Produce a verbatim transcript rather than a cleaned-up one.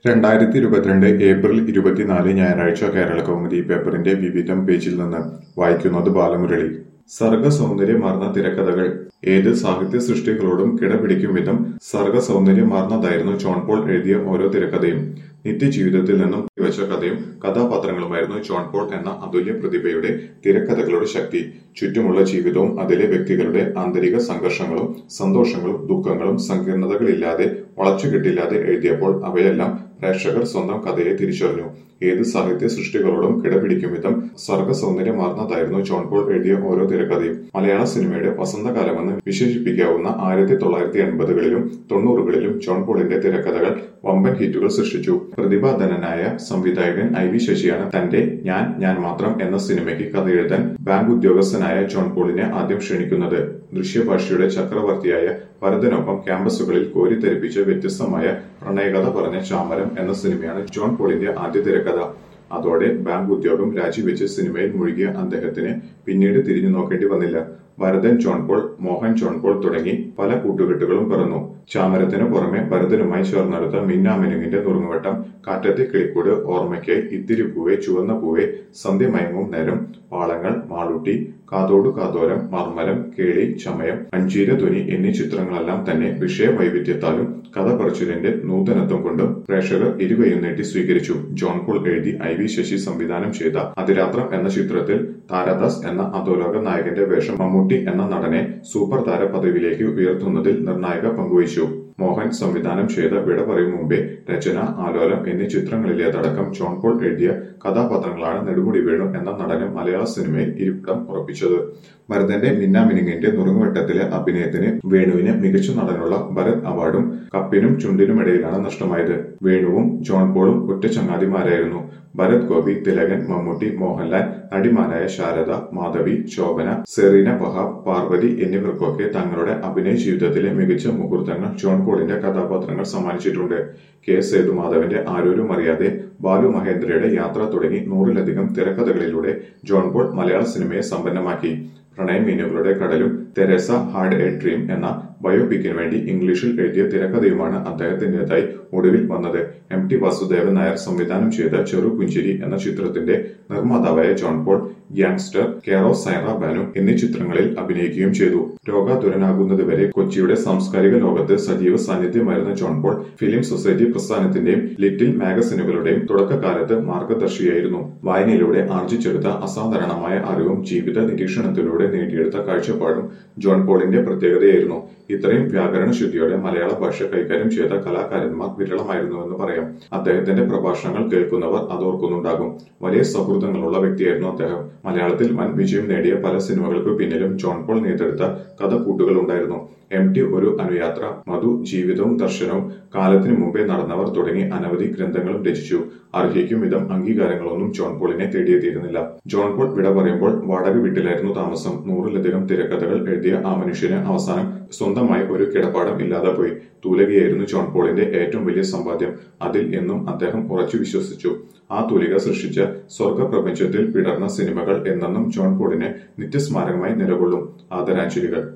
രണ്ടായിരത്തി ഇരുപത്തിരണ്ട് ഏപ്രിൽ ഇരുപത്തിനാല് ഞായറാഴ്ച കേരളകൗമുദി പേപ്പറിന്റെ വിവിധം പേജിൽ നിന്ന് വായിക്കുന്നത് ബാലമുരളി. സർഗസൗന്ദര്യമാർന്ന തിരക്കഥകൾ. ഏത് സാഹിത്യ സൃഷ്ടികളോടും കിടപിടിക്കും വിധം സർഗസൗന്ദര്യമാർന്നതായിരുന്നു ജോൺ പോൾ എഴുതിയ ഓരോ തിരക്കഥയും. നിത്യജീവിതത്തിൽ നിന്നും വെച്ച കഥയും കഥാപാത്രങ്ങളുമായിരുന്നു ജോൺ പോൾ എന്ന അതുല്യ പ്രതിഭയുടെ തിരക്കഥകളുടെ ശക്തി. ചുറ്റുമുള്ള ജീവിതവും അതിലെ വ്യക്തികളുടെ ആന്തരിക സംഘർഷങ്ങളും സന്തോഷങ്ങളും ദുഃഖങ്ങളും സങ്കീർണതകളില്ലാതെ വളച്ചുകെട്ടില്ലാതെ എഴുതിയപ്പോൾ അവയെല്ലാം പ്രേക്ഷകർ സ്വന്തം കഥയെ തിരിച്ചറിഞ്ഞു. ഏത് സാഹിത്യ സൃഷ്ടികളോടും കിടപിടിക്കും വിധം സർഗസൗന്ദര്യമാർന്നതായിരുന്നു ജോൺ പോൾ എഴുതിയ ഓരോ തിരക്കഥയും. മലയാള സിനിമയുടെ വസന്തകാലമെന്ന് വിശേഷിപ്പിക്കാവുന്ന ആയിരത്തി തൊള്ളായിരത്തി എൺപതുകളിലും തൊണ്ണൂറുകളിലും ജോൺ പോളിന്റെ തിരക്കഥകൾ വമ്പൻ ഹിറ്റുകൾ സൃഷ്ടിച്ചു. പ്രതിഭാധനനായ സംവിധായകൻ ഐ വി ശശിയാണ് തന്റെ ഞാൻ ഞാൻ മാത്രം എന്ന സിനിമയ്ക്ക് കഥയെഴുതാൻ ബാങ്ക് ഉദ്യോഗസ്ഥനായ ജോൺ പോളിനെ ആദ്യം ക്ഷണിക്കുന്നത്. ദൃശ്യഭാഷയുടെ ചക്രവർത്തിയായ ഭരതനൊപ്പം ക്യാമ്പസുകളിൽ കോരിത്തെരിപ്പിച്ച വ്യത്യസ്തമായ പ്രണയകഥ പറഞ്ഞ ചാമരം എന്ന സിനിമയാണ് ജോൺ പോളിന്റെ ആദ്യ തിരക്കഥ. അതോടെ ബാങ്ക് ഉദ്യോഗം രാജിവെച്ച് സിനിമയിൽ മുഴുകിയ അദ്ദേഹത്തിന് പിന്നീട് തിരിഞ്ഞു നോക്കേണ്ടി വന്നില്ല. Bharathan John Paul, Mohan John Paul തുടങ്ങി പല കൂട്ടുകെട്ടുകളും പിറന്നു. ചാമരത്തിന് പുറമെ ഭരതനുമായി ചേർന്നെടുത്ത മിന്നാമിനുങ്ങിന്റെ നുറുങ്ങുവട്ടം, കാറ്റത്തെ കിളിക്കൂട്, ഓർമ്മയ്ക്കായി, ഇത്തിരി പൂവേ, ചുവന്ന പൂവേ, സന്ധ്യ മയങ്ങും നേരം, പാളങ്ങൾ, മാളൂട്ടി, കാതോടു കാതോരം, മർമരം, കേളി, ചമയം, അഞ്ചീര ധ്വനി എന്നീ ചിത്രങ്ങളെല്ലാം തന്നെ വിഷയ വൈവിധ്യത്താലും കഥ പറച്ചിലിന്റെ നൂതനത്വം കൊണ്ടും പ്രേക്ഷകർ ഇരുകൈയും നീട്ടി സ്വീകരിച്ചു. ജോൺ പോൾ എഴുതി ഐ വി ശശി സംവിധാനം ചെയ്ത അതിരാത്രം എന്ന ചിത്രത്തിൽ താരാദാസ് എന്ന അധോലോക നായകന്റെ വേഷം മമ്മൂട്ടി എന്ന നടനെ സൂപ്പർ താര പദവിയിലേക്ക് ഉയർത്തുന്നതിൽ നിർണായക പങ്കുവഹിച്ചു. മോഹൻ സംവിധാനം ചെയ്ത വിട പറയും മുമ്പേ, രചന, ആലോലം എന്നീ ചിത്രങ്ങളിലേതടക്കം ജോൺ പോൾ എഴുതിയ കഥാപാത്രങ്ങളാണ് നെടുമുടി വേണു എന്ന നടന് മലയാള സിനിമയിൽ ഇരിപ്പിടം ഉറപ്പിച്ചത്. ഭരതന്റെ മിന്നാമിനുങ്ങിന്റെ നുറുങ്ങുവട്ടത്തിലെ അഭിനയത്തിന് വേണുവിന് മികച്ച നടനുള്ള ഭരത് അവാർഡും കപ്പിനും ചുണ്ടിനുമിടയിലാണ് നഷ്ടമായത്. വേണുവും ജോൺ പോളും ഒറ്റ ചങ്ങാതിമാരായിരുന്നു. ഭരത് ഗോപി, തിലകൻ, മമ്മൂട്ടി, മോഹൻലാൽ, നടിമാരായ ശാരദ, മാധവി, ശോഭന, സെറീന വഹാബ്, പാർവതി എന്നിവർക്കൊക്കെ തങ്ങളുടെ അഭിനയ ജീവിതത്തിലെ മികച്ച മുഹൂർത്തങ്ങൾ ജോൺ പോളിന്റെ കഥാപാത്രങ്ങൾ സമ്മാനിച്ചിട്ടുണ്ട്. കെ സേതുമാധവന്റെ ആരോരും അറിയാതെ, ബാലു മഹേന്ദ്രയുടെ യാത്ര തുടങ്ങി നൂറിലധികം തിരക്കഥകളിലൂടെ ജോൺ പോൾ മലയാള സിനിമയെ സമ്പന്നമാക്കി. പ്രണയമീനുകളുടെ കടലും തെരേസ ഹാഡ് എ ഡ്രീം എന്ന ബയോപിക്കിന് വേണ്ടി ഇംഗ്ലീഷിൽ എഴുതിയ തിരക്കഥയുമാണ് അദ്ദേഹത്തിന്റേതായി ഒടുവിൽ വന്നത്. എം ടി വാസുദേവൻ നായർ സംവിധാനം ചെയ്ത ചെറുപുഞ്ചിരി എന്ന ചിത്രത്തിന്റെ നിർമ്മാതാവായ John Paul gangster, care of Saira Banu എന്നീ ചിത്രങ്ങളിൽ അഭിനയിക്കുകയും ചെയ്തു. രോഗാതുരനാകുന്നതുവരെ കൊച്ചിയുടെ സാംസ്കാരിക ലോകത്ത് സജീവ സാന്നിധ്യമായിരുന്ന ജോൺ പോൾ ഫിലിം സൊസൈറ്റി പ്രസ്ഥാനത്തിന്റെയും ലിറ്റിൽ മാഗസിനുകളുടെയും തുടക്കകാലത്ത് മാർഗദർശിയായിരുന്നു. വായനയിലൂടെ ആർജിച്ചെടുത്ത അസാധാരണമായ അറിവും ജീവിത നിരീക്ഷണത്തിലൂടെ നേടിയെടുത്ത കാഴ്ചപ്പാടും ജോൺ പോളിന്റെ പ്രത്യേകതയായിരുന്നു. ഇത്രയും വ്യാകരണ ശുദ്ധിയോടെ മലയാള ഭാഷ കൈകാര്യം ചെയ്ത കലാകാരന്മാർ വിരളമായിരുന്നുവെന്ന് പറയാം. അദ്ദേഹത്തിന്റെ പ്രഭാഷണങ്ങൾ കേൾക്കുന്നവർ അതോർക്കുന്നുണ്ടാകും. വലിയ സൗഹൃദങ്ങളുള്ള വ്യക്തിയായിരുന്നു അദ്ദേഹം. മലയാളത്തിൽ വൻ വിജയം നേടിയ പല സിനിമകൾക്ക് പിന്നിലും ജോൺ പോൾ നെയ്തെടുത്ത കഥക്കൂട്ടുകൾ ഉണ്ടായിരുന്നു. എം ടി ഒരു അനുയാത്ര, മധു, ജീവിതവും ദർശനവും, കാലത്തിനു മുമ്പേ നടന്നവർ തുടങ്ങി അനവധി ഗ്രന്ഥങ്ങളും രചിച്ചു. അർഹിക്കും വിധം അംഗീകാരങ്ങളൊന്നും ജോൺ പോളിനെ തേടിയെത്തിയിരുന്നില്ല. ജോൺ പോൾ വിട പറയുമ്പോൾ വാടക വീട്ടിലായിരുന്നു താമസം. നൂറിലധികം തിരക്കഥകൾ എഴുതിയ ആ മനുഷ്യന് അവസാനം സ്വന്തമായി ഒരു കിടപ്പാടം ഇല്ലാതെ പോയി. തൂലികയായിരുന്നു ജോൺ പോളിന്റെ ഏറ്റവും വലിയ സമ്പാദ്യം. അതിൽ എന്നും അദ്ദേഹം ഉറച്ചു വിശ്വസിച്ചു. ആ തൂലിക സൃഷ്ടിച്ച സ്വർഗപ്രപഞ്ചത്തിൽ വിടർന്ന സിനിമകൾ എന്നെന്നും ജോൺ പോളിന് നിത്യസ്മാരകമായി നിലകൊള്ളും. ആദരാഞ്ജലികൾ.